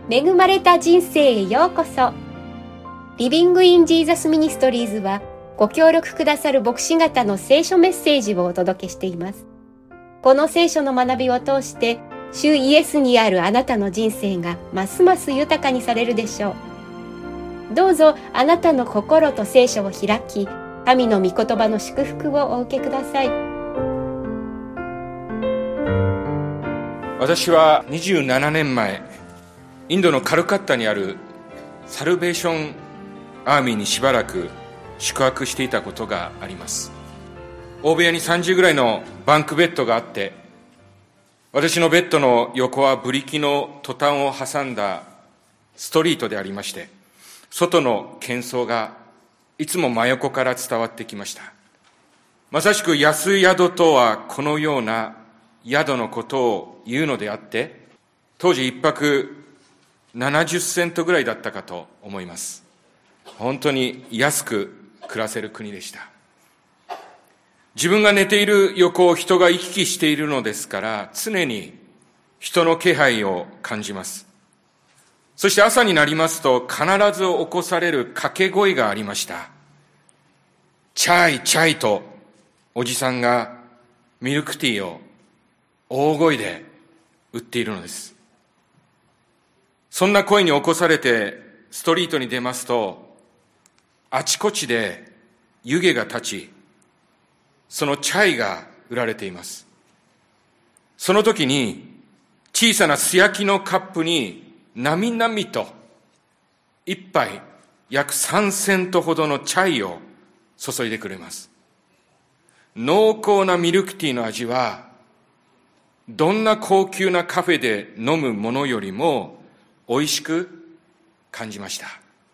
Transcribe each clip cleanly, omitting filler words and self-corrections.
恵まれた人生へようこそ。リビングインジーザスミニストリーズはご協力くださる牧師方の聖書メッセージをお届けしています。この聖書の学びを通して主イエスにあるあなたの人生がますます豊かにされるでしょう。どうぞあなたの心と聖書を開き、神の御言葉の祝福をお受けください。 私は27年前、インドのカルカッタにあるサルベーションアーミーにしばらく宿泊していたことがあります。大部屋に30ぐらいのバンクベッドがあって、私のベッドの横はブリキのトタンを挟んだストリートでありまして、外の喧騒がいつも真横から伝わってきました。まさしく安宿とはこのような宿のことを言うのであって、当時一泊70セントぐらいだったかと思います。本当に安く暮らせる国でした。自分が寝ている横を人が行き来しているのですから、常に人の気配を感じます。そして朝になりますと必ず起こされる掛け声がありました。チャイチャイとおじさんがミルクティーを大声で売っているのです。そんな声に起こされてストリートに出ますと、あちこちで湯気が立ち、そのチャイが売られています。その時に小さな素焼きのカップになみなみと一杯約3セントほどのチャイを注いでくれます。濃厚なミルクティーの味はどんな高級なカフェで飲むものよりも美味しく感じました。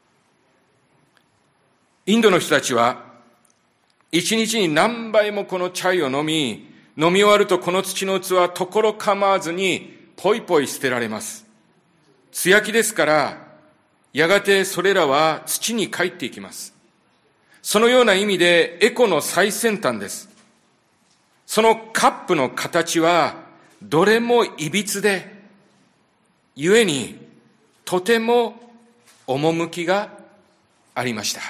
インドの人たちは一日に何杯もこのチャイを飲み終わるとこの土の器はところ構わずにポイポイ捨てられます。素焼きですから、やがてそれらは土に帰っていきます。そのような意味でエコの最先端です。そのカップの形はどれもいびつで、故にとても趣がありました。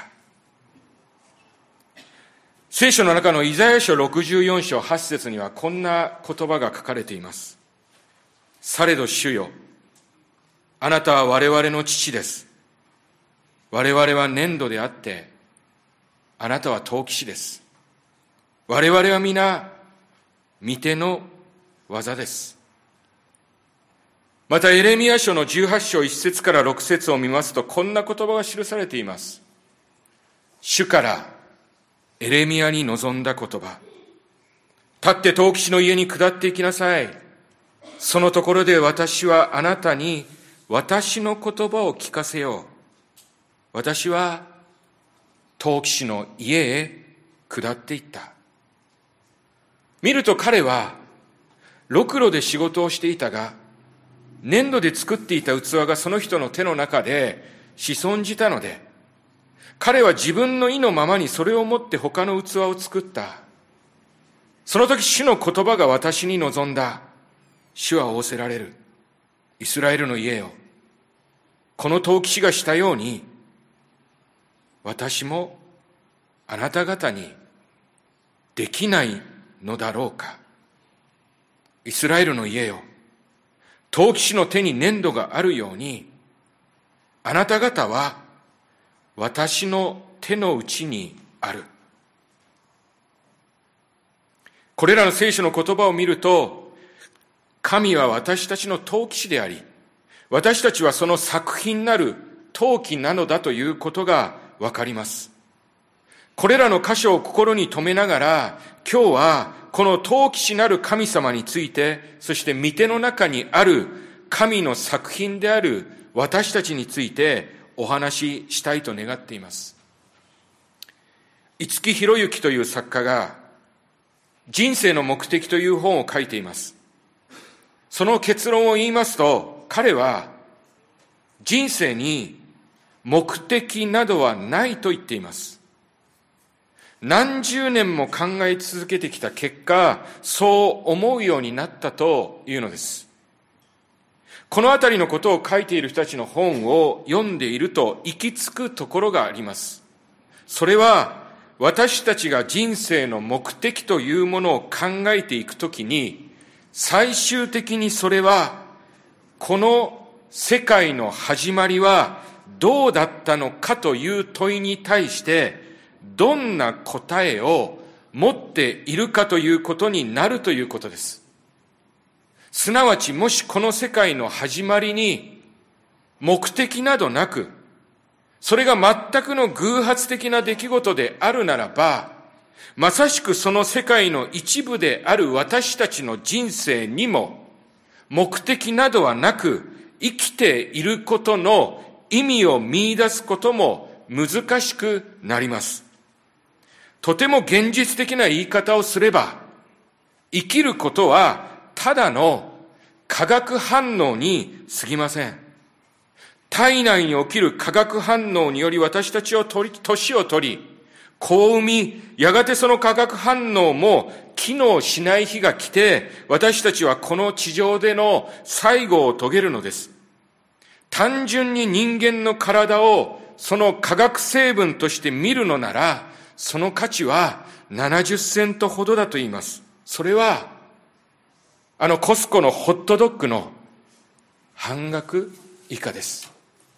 聖書の中のイザヤ書64章8節にはこんな言葉が書かれています。されど主よ、あなたは我々の父です。我々は粘土であって、あなたは陶器師です。我々は皆、御手の技です。またエレミヤ書の18章1節から6節を見ますと、こんな言葉が記されています。主からエレミヤに臨んだ言葉。立って陶器師の家に下っていきなさい。そのところで私はあなたに私の言葉を聞かせよう。私は陶器師の家へ下っていった。見ると彼はろくろで仕事をしていたが、粘土で作っていた器がその人の手の中で潜んじたので、彼は自分の意のままにそれを持って他の器を作った。その時主の言葉が私に臨んだ。主は仰せられる。イスラエルの家よ。この陶器師がしたように、私もあなた方にできないのだろうか。イスラエルの家よ。陶器師の手に粘土があるように、あなた方は私の手の内にある。これらの聖書の言葉を見ると、神は私たちの陶器師であり、私たちはその作品なる陶器なのだということがわかります。これらの箇所を心に留めながら、今日はこの陶器師なる神様について、そして御手の中にある神の作品である私たちについてお話ししたいと願っています。五木ひろゆきという作家が人生の目的という本を書いています。その結論を言いますと、彼は人生に目的などはないと言っています。何十年も考え続けてきた結果、そう思うようになったというのです。 このあたりのことを書いている人たちの本を読んでいると行き着くところがあります。それは私たちが人生の目的というものを考えていくときに、最終的にそれはこの世界の始まりはどうだったのかという問いに対してどんな答えを持っているかということになるということです。すなわち、もしこの世界の始まりに目的などなく、それが全くの偶発的な出来事であるならば、まさしくその世界の一部である私たちの人生にも目的などはなく、生きていることの意味を見出すことも難しくなります。とても現実的な言い方をすれば、生きることはただの化学反応に過ぎません。体内に起きる化学反応により私たちを年を取り、子を産み、やがてその化学反応も機能しない日が来て、私たちはこの地上での最後を遂げるのです。単純に人間の体をその化学成分として見るのなら、その価値は70セントほどだと言います。それは、コスコのホットドッグの半額以下です。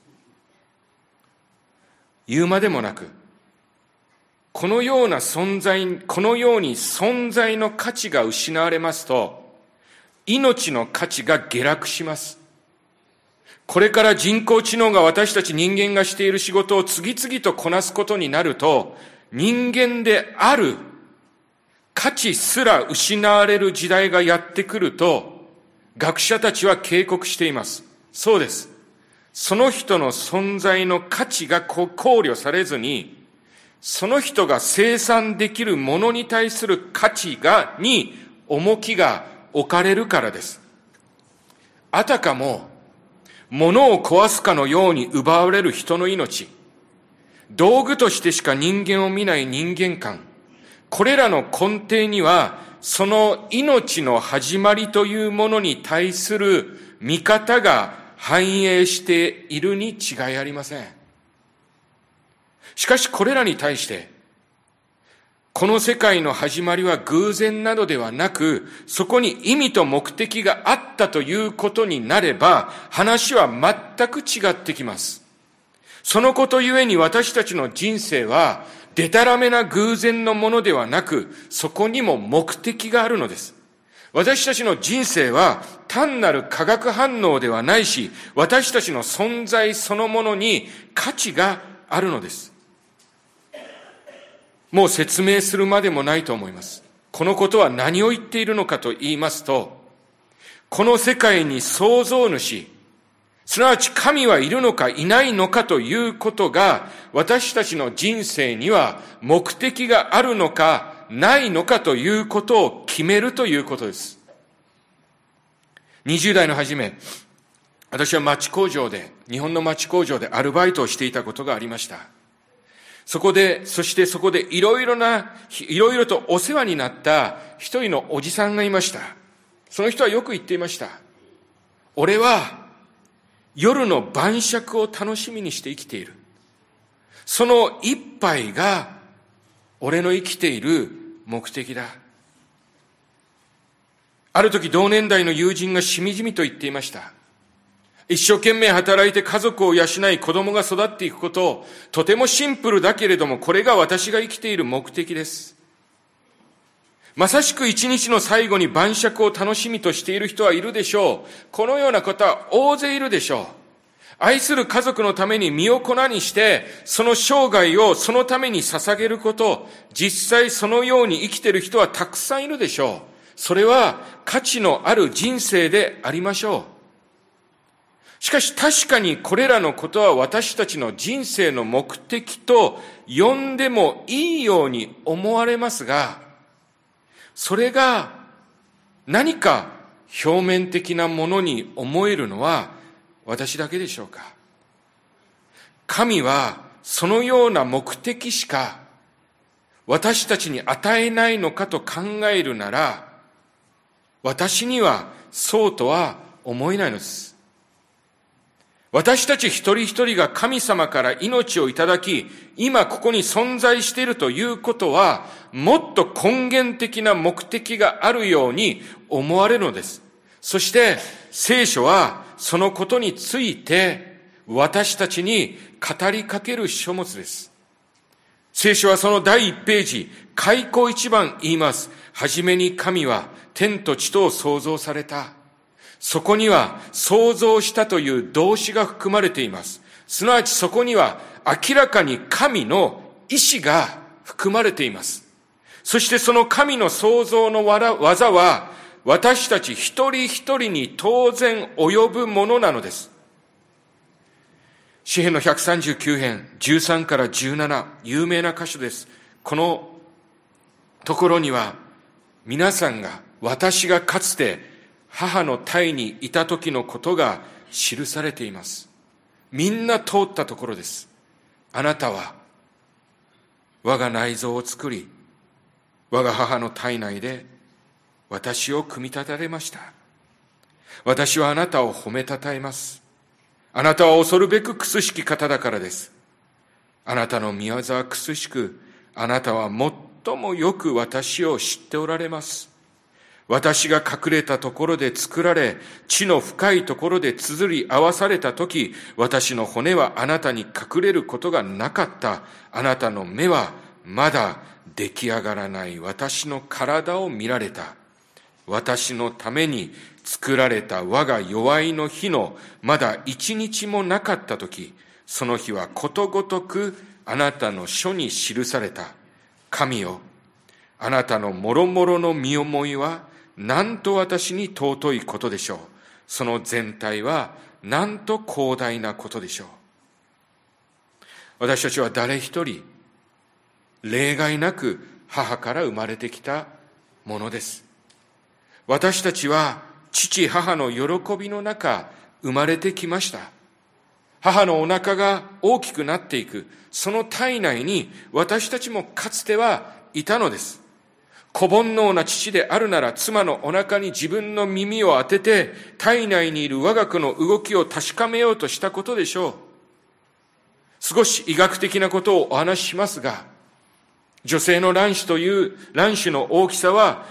言うまでもなく、このように存在の価値が失われますと、命の価値が下落します。これから人工知能が私たち人間がしている仕事を次々とこなすことになると、人間である価値すら失われる時代がやってくると、学者たちは警告しています。そうです。その人の存在の価値が考慮されずに、その人が生産できるものに対する価値に重きが置かれるからです。あたかも物を壊すかのように奪われる人の命、道具としてしか人間を見ない人間観、これらの根底にはその命の始まりというものに対する見方が反映しているに違いありません。しかしこれらに対して、この世界の始まりは偶然などではなく、そこに意味と目的があったということになれば、話は全く違ってきます。そのことゆえに私たちの人生は、でたらめな偶然のものではなく、そこにも目的があるのです。私たちの人生は単なる化学反応ではないし、私たちの存在そのものに価値があるのです。もう説明するまでもないと思います。このことは何を言っているのかと言いますと、この世界に創造主、すなわち神はいるのかいないのかということが、私たちの人生には目的があるのかないのかということを決めるということです。20代の初め、私は日本の町工場でアルバイトをしていたことがありました。そしてそこでいろいろとお世話になった一人のおじさんがいました。その人はよく言っていました。俺は夜の晩酌を楽しみにして生きている。その一杯が俺の生きている目的だ。ある時同年代の友人がしみじみと言っていました。一生懸命働いて家族を養い子供が育っていくこと、とてもシンプルだけれども、これが私が生きている目的です。まさしく一日の最後に晩酌を楽しみとしている人はいるでしょう。このような方は大勢いるでしょう。愛する家族のために身を粉にして、その生涯をそのために捧げること、実際そのように生きている人はたくさんいるでしょう。それは価値のある人生でありましょう。しかし確かにこれらのことは私たちの人生の目的と呼んでもいいように思われますが、それが何か表面的なものに思えるのは私だけでしょうか。神はそのような目的しか私たちに与えないのかと考えるなら、私にはそうとは思えないのです。 私たち一人一人が神様から命をいただき、今ここに存在しているということは、もっと根源的な目的があるように思われるのです。そして聖書はそのことについて私たちに語りかける書物です。聖書はその第1ページ、開口一番言います。はじめに神は天と地とを創造された。そこには創造したという動詞が含まれています。すなわちそこには明らかに神の意志が含まれています。そしてその神の創造の技は私たち一人一人に当然及ぶものなのです。詩編の139編13から17、有名な箇所です。このところには皆さんが、私がかつて母の胎にいた時のことが記されています。みんな通ったところです。あなたは我が内臓を作り、我が母の体内で私を組み立てられました。私はあなたを褒めたたえます。あなたは恐るべく苦しき方だからです。あなたの御業は苦しく、あなたは最もよく私を知っておられます。私が隠れたところで作られ、地の深いところで綴り合わされたとき、私の骨はあなたに隠れることがなかった。あなたの目はまだ出来上がらない私の体を見られた。私のために作られた我が弱いの日のまだ一日もなかったとき、その日はことごとくあなたの書に記された。神よ、あなたのもろもろの身思いはなんと私に尊いことでしょう。その全体はなんと広大なことでしょう。私たちは誰一人例外なく母から生まれてきたものです。私たちは父母の喜びの中生まれてきました。母のお腹が大きくなっていく、その体内に私たちもかつてはいたのです。子煩悩な父であるなら、妻のお腹に自分の耳を当てて体内にいる我が子の動きを確かめようとしたことでしょう。少し医学的なことをお話ししますが、女性の卵子という卵子の大きさは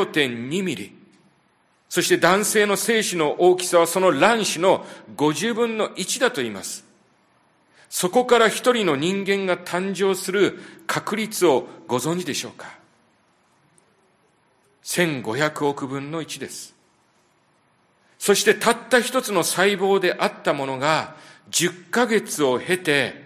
0.2 ミリ、そして男性の精子の大きさはその卵子の50分の1だと言います。そこから一人の人間が誕生する確率をご存知でしょうか。1500億分の1です。そしてたった一つの細胞であったものが10ヶ月を経て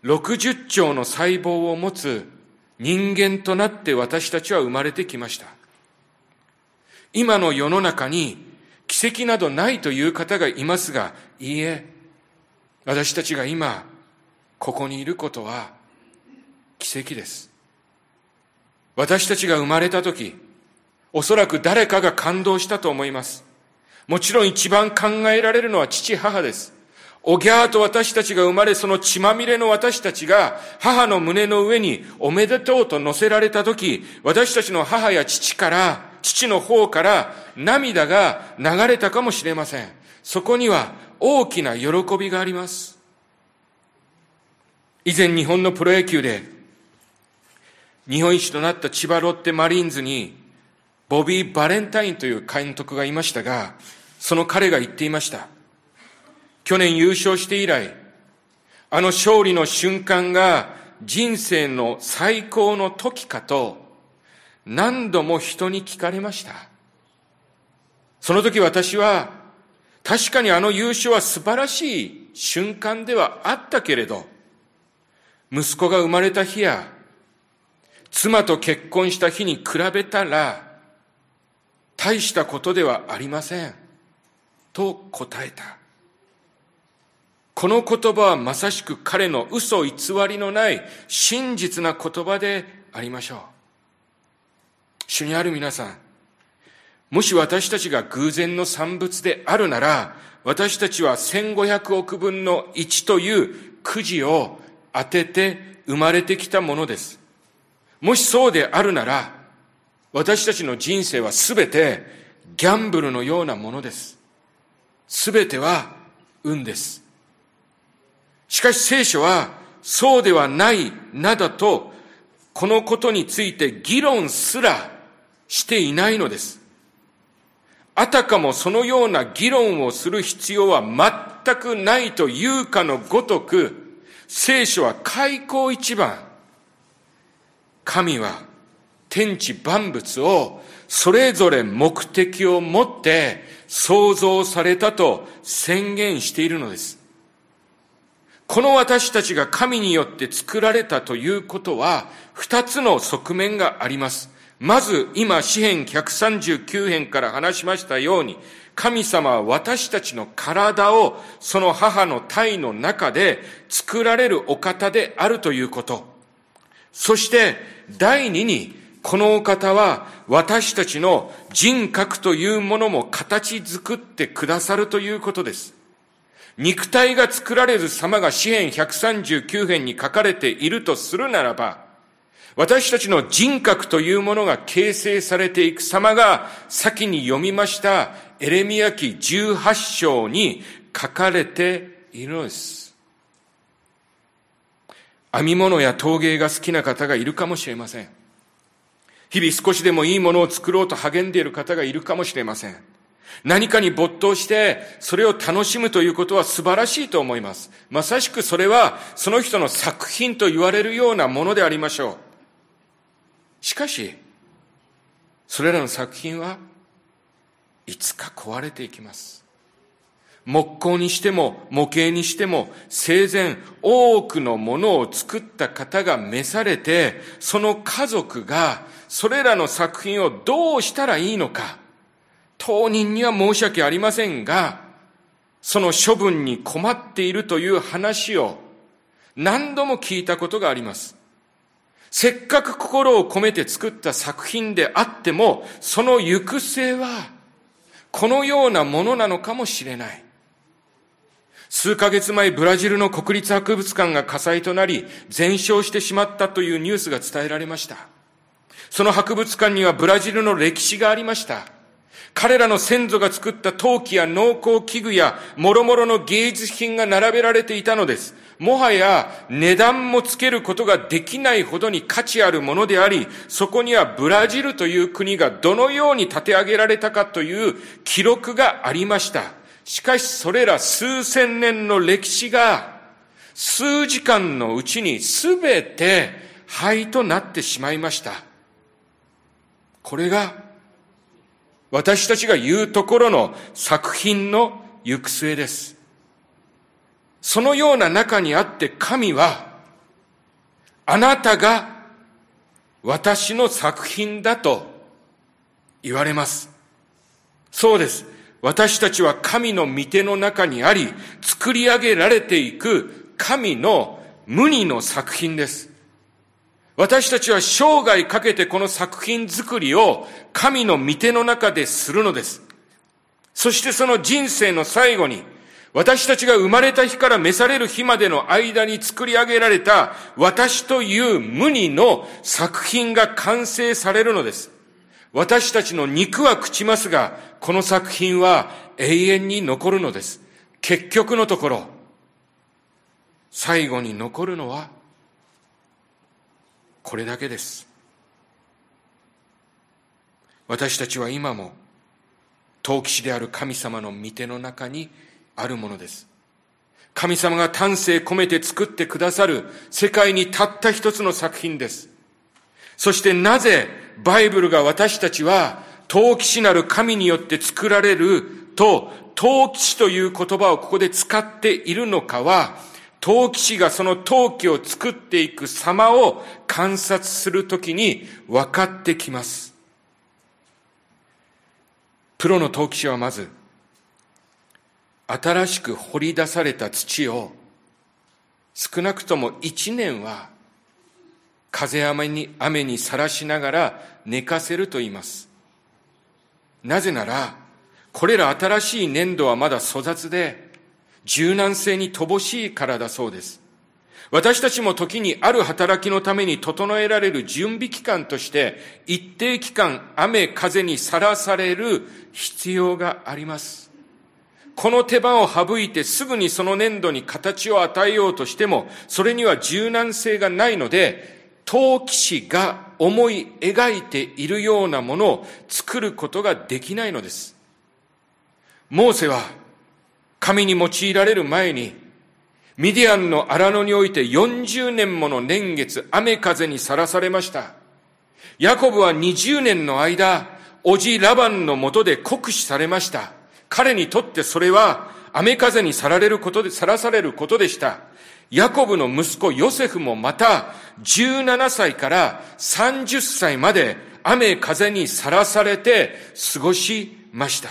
60兆の細胞を持つ人間となって私たちは生まれてきました。今の世の中に奇跡などないという方がいますが、いいえ、私たちが今ここにいることは奇跡です。私たちが生まれたとき、おそらく誰かが感動したと思います。もちろん一番考えられるのは父母です。おぎゃーと私たちが生まれ、その血まみれの私たちが母の胸の上におめでとうと乗せられたとき、私たちの母や父の方から涙が流れたかもしれません。そこには大きな喜びがあります。以前日本のプロ野球で日本一となった千葉ロッテマリーンズにボビー・バレンタインという監督がいましたが、その彼が言っていました。去年優勝して以来、あの勝利の瞬間が人生の最高の時かと何度も人に聞かれました。その時私は、確かにあの優勝は素晴らしい瞬間ではあったけれど、息子が生まれた日や妻と結婚した日に比べたら大したことではありませんと答えた。この言葉はまさしく彼の嘘偽りのない真実な言葉でありましょう。主にある皆さん、もし私たちが偶然の産物であるなら、私たちは1500億分の1というくじを当てて生まれてきたものです。もしそうであるなら、私たちの人生はすべてギャンブルのようなものです。すべては運です。 しかし聖書はそうではないなどと、このことについて議論すらしていないのです。あたかもそのような議論をする必要は全くないというかのごとく、聖書は開口一番、神は天地万物をそれぞれ目的を持って創造されたと宣言しているのです。この私たちが神によって作られたということは、二つの側面があります。まず、今、詩編139編から話しましたように、神様は私たちの体をその母の胎の中で作られるお方であるということ。そして、第二に、このお方は私たちの人格というものも形作ってくださるということです。肉体が作られる様が詩編139編に書かれているとするならば、私たちの人格というものが形成されていく様が先に読みましたエレミヤ記18章に書かれているのです。編み物や陶芸が好きな方がいるかもしれません。日々少しでもいいものを作ろうと励んでいる方がいるかもしれません。何かに没頭してそれを楽しむということは素晴らしいと思います。まさしくそれはその人の作品と言われるようなものでありましょう。しかし、それらの作品はいつか壊れていきます。木工にしても模型にしても生前多くのものを作った方が召されて、その家族がそれらの作品をどうしたらいいのか、当人には申し訳ありませんが、その処分に困っているという話を何度も聞いたことがあります。せっかく心を込めて作った作品であっても、その行く末はこのようなものなのかもしれない。数ヶ月前、ブラジルの国立博物館が火災となり全焼してしまったというニュースが伝えられました。その博物館にはブラジルの歴史がありました。彼らの先祖が作った陶器や農工器具や諸々の芸術品が並べられていたのです。もはや値段もつけることができないほどに価値あるものであり、そこにはブラジルという国がどのように立て上げられたかという記録がありました。しかしそれら数千年の歴史が数時間のうちにすべて灰となってしまいました。これが私たちが言うところの作品の行く末です。そのような中にあって神は、あなたが私の作品だと言われます。そうです。私たちは神の御手の中にあり、作り上げられていく神の無二の作品です。私たちは生涯かけてこの作品作りを神の御手の中でするのです。そしてその人生の最後に、私たちが生まれた日から召される日までの間に作り上げられた私という無二の作品が完成されるのです。私たちの肉は朽ちますが、この作品は永遠に残るのです。結局のところ、最後に残るのはこれだけです。私たちは今も陶器師である神様の御手の中にあるものです。神様が丹精込めて作ってくださる世界にたった一つの作品です。そしてなぜバイブルが私たちは陶器師なる神によって作られると陶器師という言葉をここで使っているのかは、陶器師がその陶器を作っていく様を観察するときに分かってきます。プロの陶器師はまず、新しく掘り出された土を少なくとも1年は風雨にさらしながら寝かせると言います。なぜなら、これら新しい粘土はまだ粗雑で柔軟性に乏しいからだそうです。私たちも時にある働きのために整えられる準備期間として一定期間雨風にさらされる必要があります。 この手間を省いてすぐにその粘土に形を与えようとしても、それには柔軟性がないので、陶器師が思い描いているようなものを作ることができないのです。モーセは神に用いられる前に、ミディアンの荒野において40年もの年月、雨風にさらされました。ヤコブは20年の間、叔父ラバンのもとで酷使されました。彼にとってそれは雨風にさらされることでした。ヤコブの息子ヨセフもまた17歳から30歳まで雨風にさらされて過ごしました。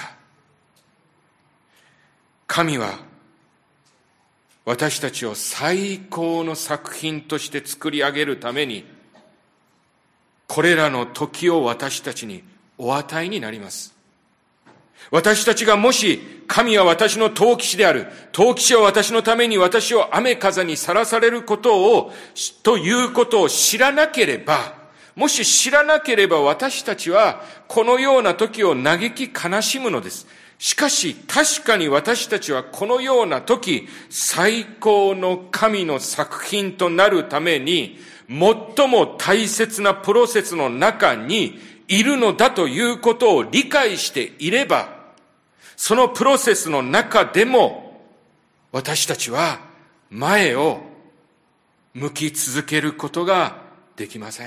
神は私たちを最高の作品として作り上げるために、これらの時を私たちにお与えになります。私たちがもし、神は私の陶器師である、陶器師は私のために私を雨風にさらされることを、ということを知らなければ、もし知らなければ私たちはこのような時を嘆き悲しむのです。しかし確かに私たちはこのような時、最高の神の作品となるために、最も大切なプロセスの中にいるのだということを理解していれば、そのプロセスの中でも私たちは前を向き続けることができます。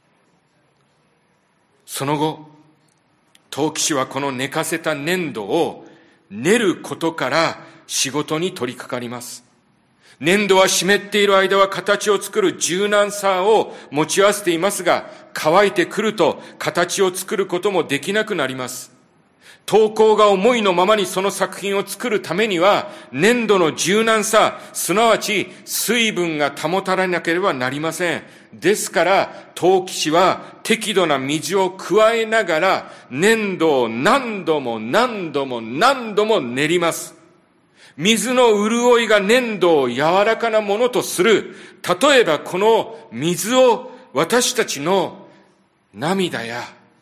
その後、陶器師はこの寝かせた粘土を練ることから仕事に取り掛かります。粘土は湿っている間は形を作る柔軟さを持ち合わせていますが、乾いてくると形を作ることもできなくなります。陶工が思いのままにその作品を作るためには、粘土の柔軟さ、すなわち水分が保たれなければなりません。ですから、陶器師は適度な水を加えながら、粘土を何度も練ります。水の潤いが粘土を柔らかなものとする。例えばこの水を私たちの涙や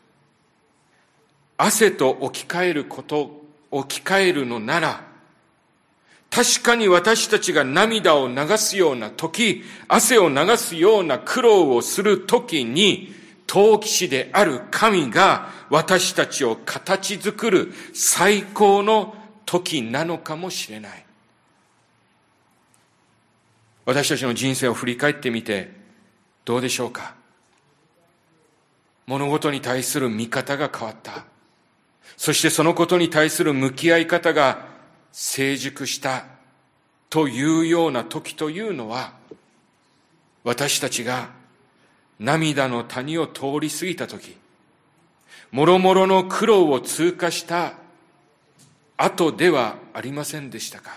汗と置き換えるのなら、確かに私たちが涙を流すような時、汗を流すような苦労をする時に、陶器師である神が私たちを形作る最高の時なのかもしれない。私たちの人生を振り返ってみてどうでしょうか。物事に対する見方が変わった。そしてそのことに対する向き合い方が成熟したというような時というのは、私たちが涙の谷を通り過ぎた時、もろもろの苦労を通過した後ではありませんでしたか。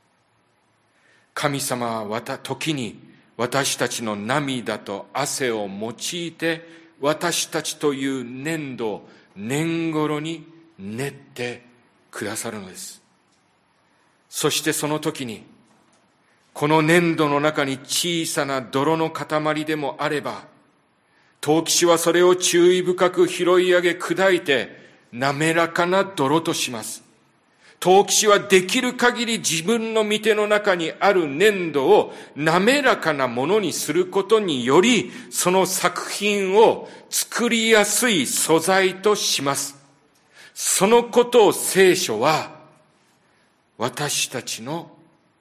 神様は時に私たちの涙と汗を用いて、私たちという粘土を年頃に練ってくださるのです。そしてその時に、この粘土の中に小さな泥の塊でもあれば、陶器師はそれを注意深く拾い上げ砕いて滑らかな泥とします。陶器師はできる限り自分の御手の中にある粘土を滑らかなものにすることにより、その作品を作りやすい素材とします。そのことを聖書は、私たちの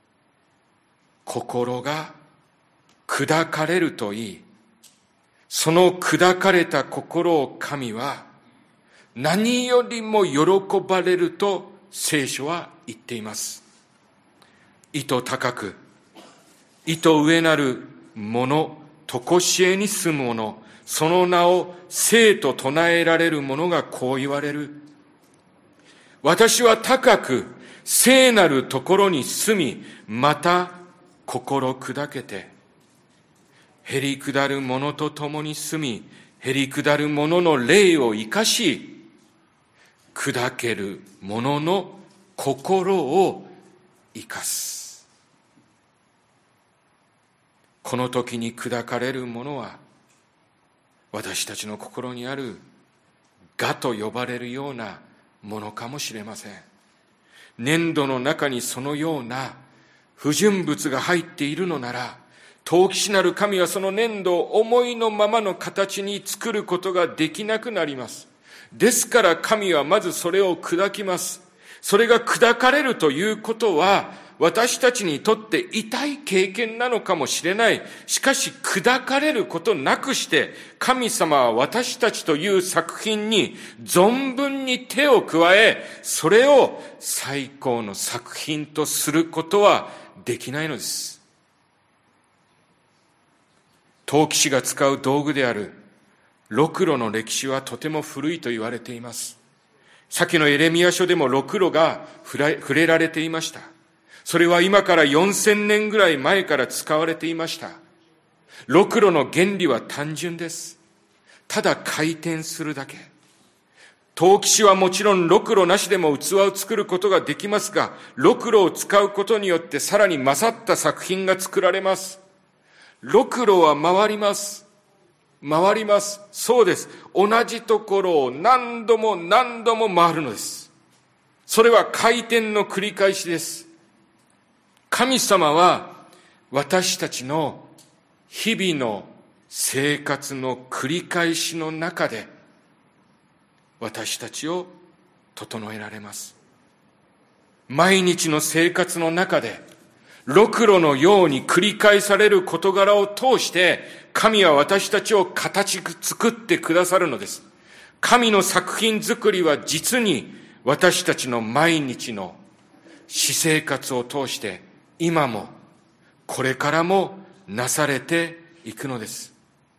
心が砕かれるといい、その砕かれた心を神は何よりも喜ばれると聖書は言っています。意図高く、意図上なるもの、常しえに住むもの、その名を聖と唱えられる者がこう言われる。私は高く聖なるところに住み、また心砕けて、へりくだる者と共に住み、へりくだる者の霊を生かし、砕ける者の心を生かす。この時に砕かれる者は、私たちの心にある我と呼ばれるようなものかもしれません。 粘土の中にそのような不純物が入っているのなら、陶器師なる神はその粘土を思いのままの形に作ることができなくなります。ですから神はまずそれを砕きます。それが砕かれるということは、私たちにとって痛い経験なのかもしれない。しかし砕かれることなくして、神様は私たちという作品に存分に手を加え、それを最高の作品とすることはできないのです。陶器師が使う道具であるろくろの歴史はとても古いと言われています。先のエレミヤ書でもろくろが触れられていました。それは今から4000年ぐらい前から使われていました。ろくろの原理は単純です。ただ回転するだけ。陶器師はもちろんろくろなしでも器を作ることができますが、ろくろを使うことによってさらに勝った作品が作られます。ろくろは回ります。回ります。そうです。同じところを何度も何度も回るのです。それは回転の繰り返しです。神様は私たちの日々の生活の繰り返しの中で私たちを整えられます。毎日の生活の中でろくろのように繰り返される事柄を通して神は私たちを形作ってくださるのです。神の作品作りは実に私たちの毎日の私生活を通して今もこれからもなされていくのです。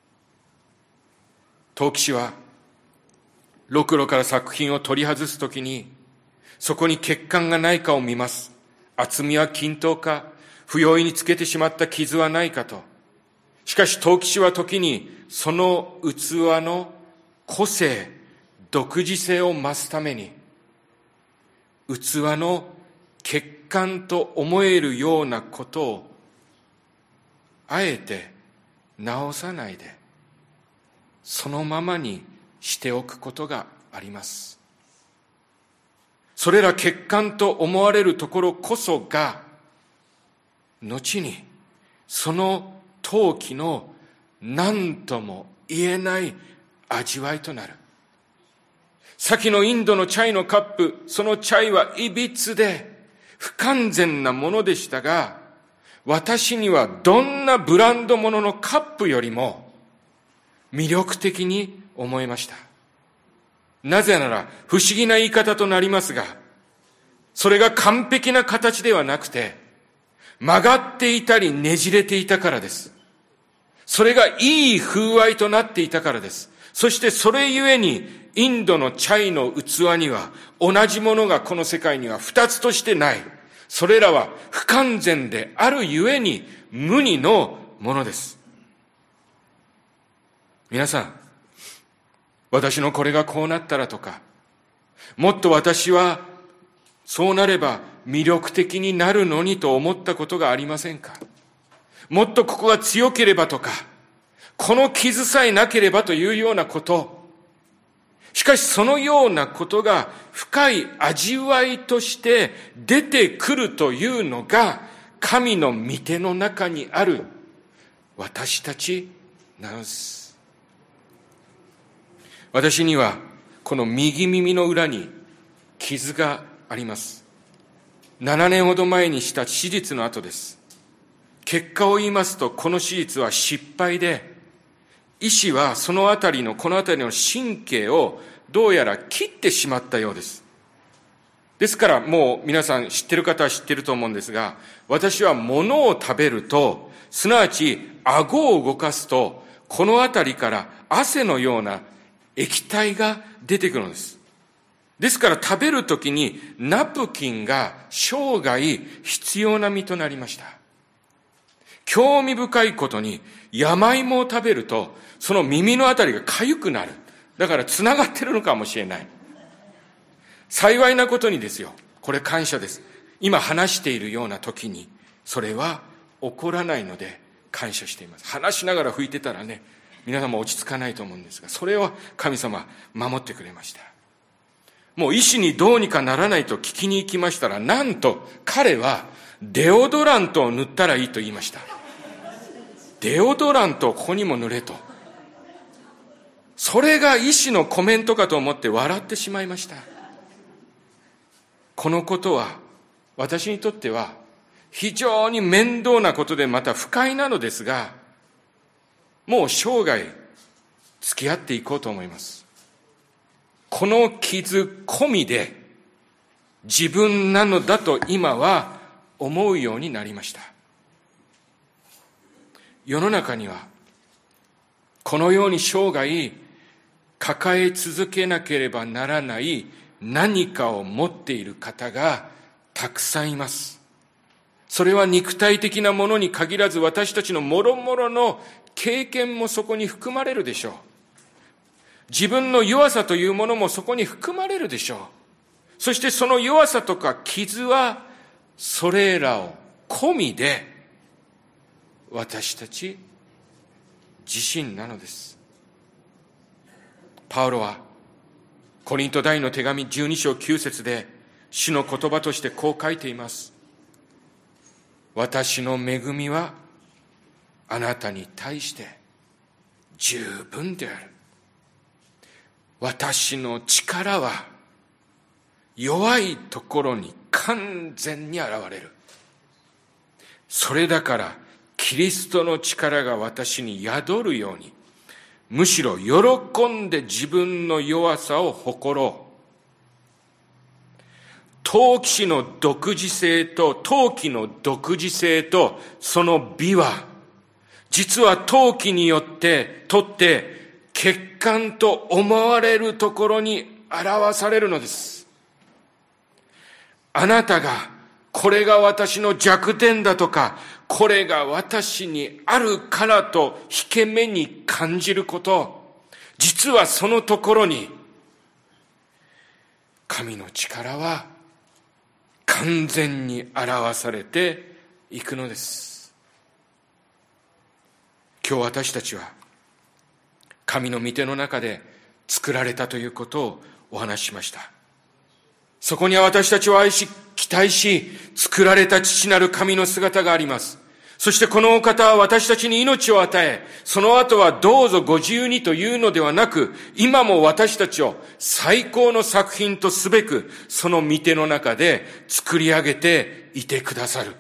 陶器師はろくろから作品を取り外すときにそこに欠陥がないかを見ます。厚みは均等か、不用意につけてしまった傷はないかと。しかし陶器師は時にその器の個性、独自性を増すために器の欠陥と思えるようなことをあえて直さないでそのままにしておくことがあります。それら欠陥と思われるところこそが後にその陶器の何とも言えない味わいとなる。先のインドのチャイのカップ、そのチャイはいびつで不完全なものでしたが、私にはどんなブランド物のカップよりも魅力的に思えました。なぜなら不思議な言い方となりますが、それが完璧な形ではなくて曲がっていたりねじれていたからです。それがいい風合いとなっていたからです。そしてそれゆえにインドのチャイの器には同じものがこの世界には二つとしてない。それらは不完全であるゆえに無二のものです。皆さん、私のこれがこうなったらとか、もっと私はそうなれば魅力的になるのにと思ったことがありませんか？もっとここが強ければとか、この傷さえなければというようなこと。しかしそのようなことが深い味わいとして出てくるというのが神の御手の中にある私たちなのです。私にはこの右耳の裏に傷があります。7年ほど前にした手術の後です。結果を言いますと、この手術は失敗で、医師はこの辺りの神経をどうやら切ってしまったようです。ですからもう皆さん知ってる方は知ってると思うんですが、私は物を食べると、すなわち顎を動かすと、この辺りから汗のような液体が出てくるのです。ですから食べるときにナプキンが生涯必要な身となりました。興味深いことに山芋を食べるとその耳のあたりが痒くなる。だからつながってるのかもしれない。幸いなことにですよ、これ感謝です。今話しているような時にそれは起こらないので感謝しています。話しながら拭いてたらね、皆さんも落ち着かないと思うんですが、それを神様守ってくれました。 もう医師にどうにかならないと聞きに行きましたら、なんと彼はデオドラントを塗ったらいいと言いました。デオドラントをここにも塗れと。それが医師のコメントかと思って笑ってしまいました。このことは私にとっては非常に面倒なことでまた不快なのですが、もう生涯付き合っていこうと思います。この傷込みで自分なのだと今は思うようになりました。世の中にはこのように生涯抱え続けなければならない何かを持っている方がたくさんいます。それは肉体的なものに限らず、私たちのもろもろの経験もそこに含まれるでしょう。自分の弱さというものもそこに含まれるでしょう。そしてその弱さとか傷はそれらを込みで私たち自身なのです。パウロはコリント第2の手紙12章9節で主の言葉としてこう書いています。私の恵みはあなたに対して十分である。私の力は弱いところに完全に現れる。それだからキリストの力が私に宿るように、むしろ喜んで自分の弱さを誇ろう。陶器の独自性とその美は、実は陶器によってとって欠陥と思われるところに表されるのです。あなたがこれが私の弱点だとか、これが私にあるからと引け目に感じること、実はそのところに神の力は完全に表されていくのです。今日私たちは神の御手の中で作られたということをお話ししました。そこには私たちを愛し期待し作られた父なる神の姿があります。そしてこのお方は私たちに命を与え、その後はどうぞご自由にというのではなく、今も私たちを最高の作品とすべく、その御手の中で作り上げていてくださる。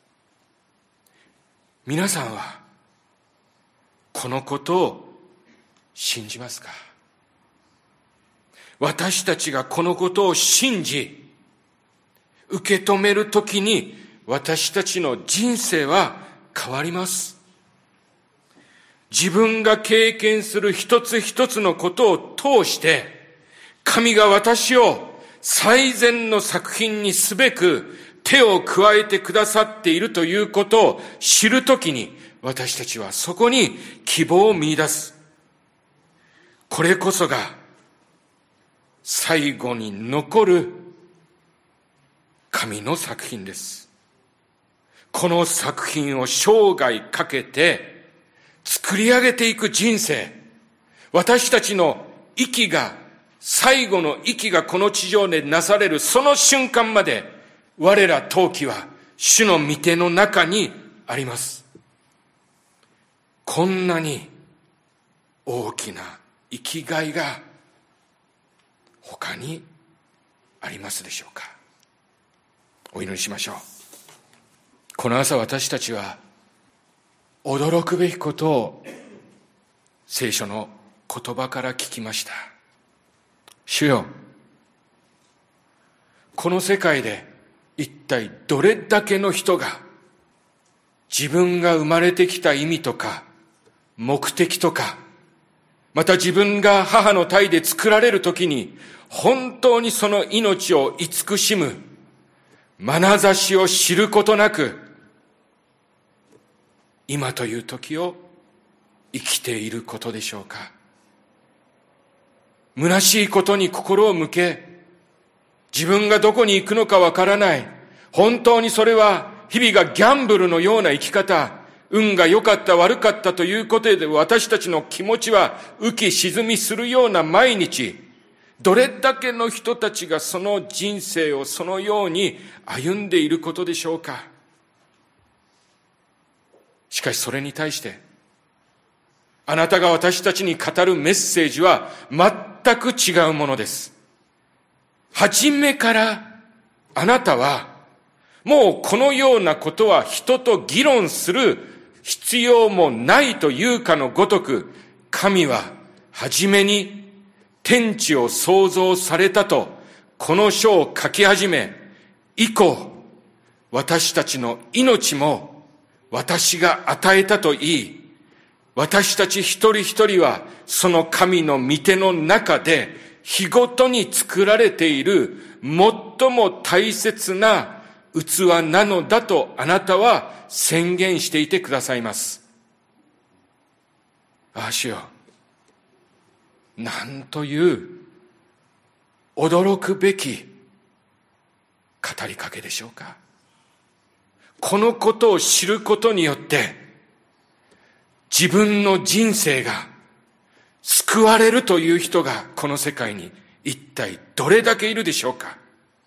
皆さんはこのことを信じますか？私たちがこのことを信じ、受け止めるときに私たちの人生は変わります。自分が経験する一つ一つのことを通して、神が私を最善の作品にすべく手を加えてくださっているということを知るときに、私たちはそこに希望を見出す。これこそが最後に残る神の作品です。この作品を生涯かけて作り上げていく人生、私たちの息が、最後の息がこの地上でなされるその瞬間まで、我ら陶器は主の御手の中にあります。こんなに大きな生きがいが他にありますでしょうか。お祈りしましょう。この朝私たちは驚くべきことを聖書の言葉から聞きました。主よ、この世界で一体どれだけの人が自分が生まれてきた意味とか目的とか、また自分が母の胎で作られるときに本当にその命を慈しむ眼差しを知ることなく、今という時を生きていることでしょうか。虚しいことに心を向け、自分がどこに行くのかわからない、本当にそれは日々がギャンブルのような生き方、運が良かった悪かったということで私たちの気持ちは浮き沈みするような毎日、 どれだけの人たちがその人生をそのように歩んでいることでしょうか。しかしそれに対して、あなたが私たちに語るメッセージは全く違うものです。初めからあなたはもうこのようなことは人と議論する必要もないというかのごとく、神は初めに天地を創造されたとこの書を書き始め、以降私たちの命も私が与えたと言い、私たち一人一人はその神の御手の中で日ごとに作られている最も大切な器なのだとあなたは宣言していてくださいます。ああ主よ、なんという驚くべき語りかけでしょうか。このことを知ることによって自分の人生が救われるという人がこの世界に一体どれだけいるでしょうか。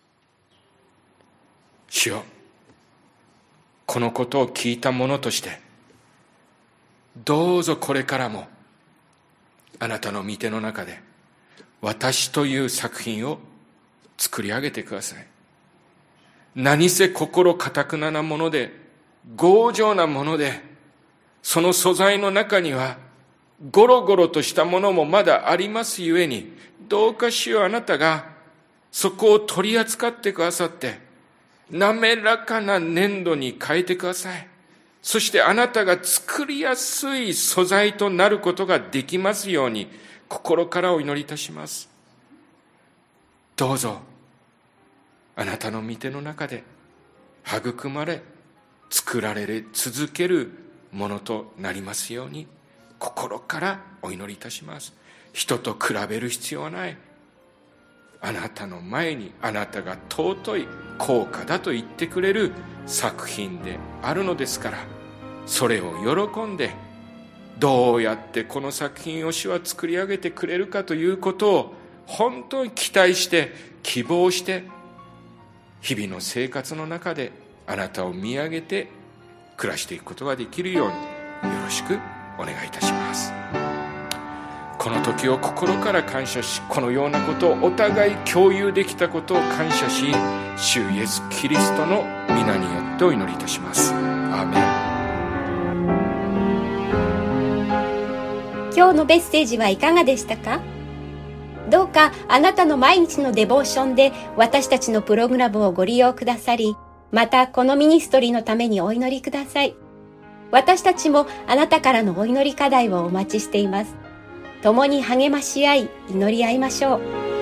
主よ、このことを聞いた者としてどうぞこれからもあなたの御手の中で私という作品を作り上げてください。何せ心堅くななもので強情なもので、その素材の中にはゴロゴロとしたものもまだありますゆえに、どうか主よ、あなたがそこを取り扱ってくださって滑らかな粘土に変えてください。そしてあなたが作りやすい素材となることができますように心からお祈りいたします。どうぞあなたの御手の中で育まれ作られ続けるものとなりますように心からお祈りいたします。人と比べる必要はない。あなたの前にあなたが尊い高価だと言ってくれる作品であるのですから、それを喜んでどうやってこの作品を主は作り上げてくれるかということを本当に期待して希望して日々の生活の中であなたを見上げて暮らしていくことができるようによろしくお願いいたします。この時を心から感謝し、このようなことをお互い共有できたことを感謝し、主イエスキリストの皆によってお祈りいたします。アーメン。今日のメッセージはいかがでしたか？どうかあなたの毎日のデボーションで私たちのプログラムをご利用くださり、またこのミニストリーのためにお祈りください。私たちもあなたからのお祈り課題をお待ちしています。共に励まし合い、祈り合いましょう。